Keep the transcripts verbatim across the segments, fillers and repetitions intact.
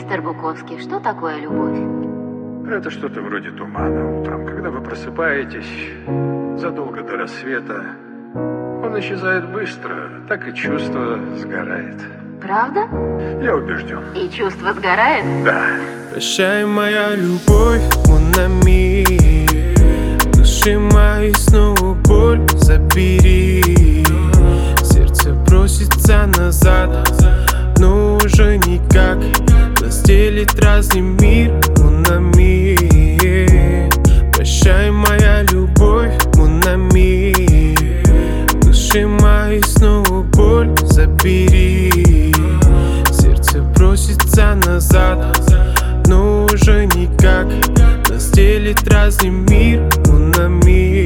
Мистер Буковский, что такое любовь? Это что-то вроде тумана. Утром, когда вы просыпаетесь, задолго до рассвета, он исчезает быстро, так и чувство сгорает. Правда? Я убежден. И чувство сгорает? Да. Прощай, моя любовь, mon ami. Души моей снова боль забери. Сердце просится назад, но уже никак. Разделит разный мир, mon ami. Прощай, моя любовь, mon ami. Души моей снова боль забери. Сердце просится назад, но уже никак. Разделит разный мир, mon ami.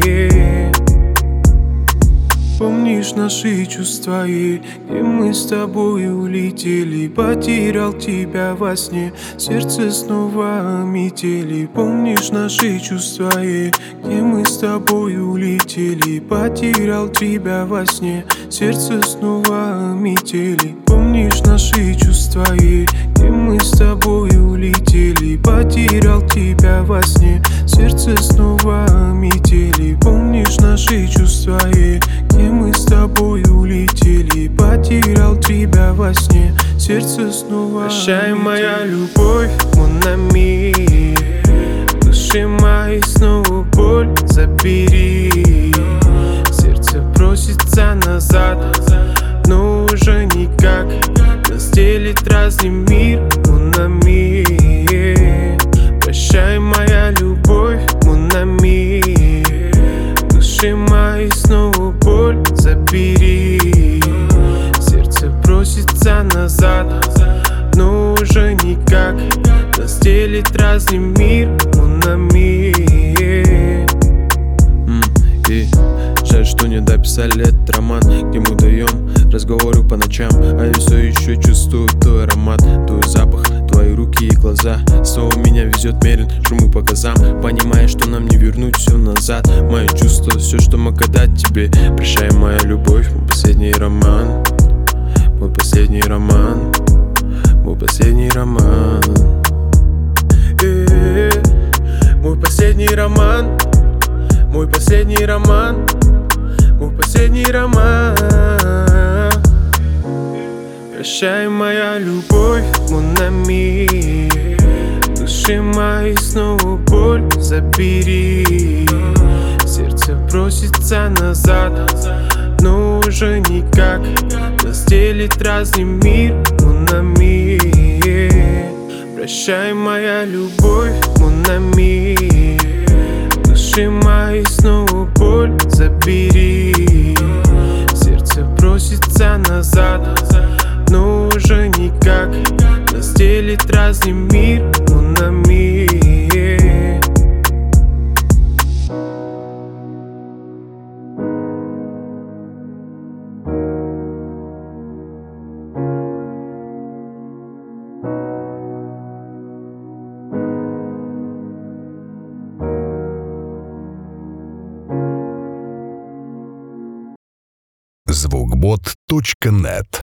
Помнишь наши чувства, и где мы с тобой улетели? Потерял тебя во сне, сердце снова метели. Помнишь наши чувства, и где мы с тобой улетели? Потерял тебя во сне, сердце снова метели. Помнишь наши чувства, и где мы с тобой улетели? Потерял тебя во сне, сердце снова метели. Помнишь наши чувства, и где мы с тобой улетели? Потерял тебя во сне, сердце снова. Прощай, моя любовь, mon ami. Души моей снова боль забери. Сердце просится назад, но уже никак. Разделит разный мир, mon ami. Прощай, моя любовь, mon ami. Души моей снова боль забери. Сердце просится назад, но уже никак. Разделит разный мир, mon ami. mm, И жаль, что не дописали этот роман, где мы даем разговоры по ночам. А я все еще чувствую твой аромат, твой запах, твои руки и глаза. Снова меня везет мерен, шуму по газам, понимая, что нам не вернуть все назад. Мои чувства, все, что мог отдать тебе. Прощай, моя любовь, мой последний роман. Мой последний роман. Мой последний роман. Э-э-э. Мой последний роман. Мой последний роман. Мой последний роман. Прощай, моя любовь, mon ami. Души моей снова боль забери. Сердце просится назад, но уже никак. Разделит разный мир, mon ami. Прощай, моя любовь, mon ami. Души моей снова боль забери. Сердце просится назад, но уже никак. Разделит разный мир, mon ami. звукбот точка нет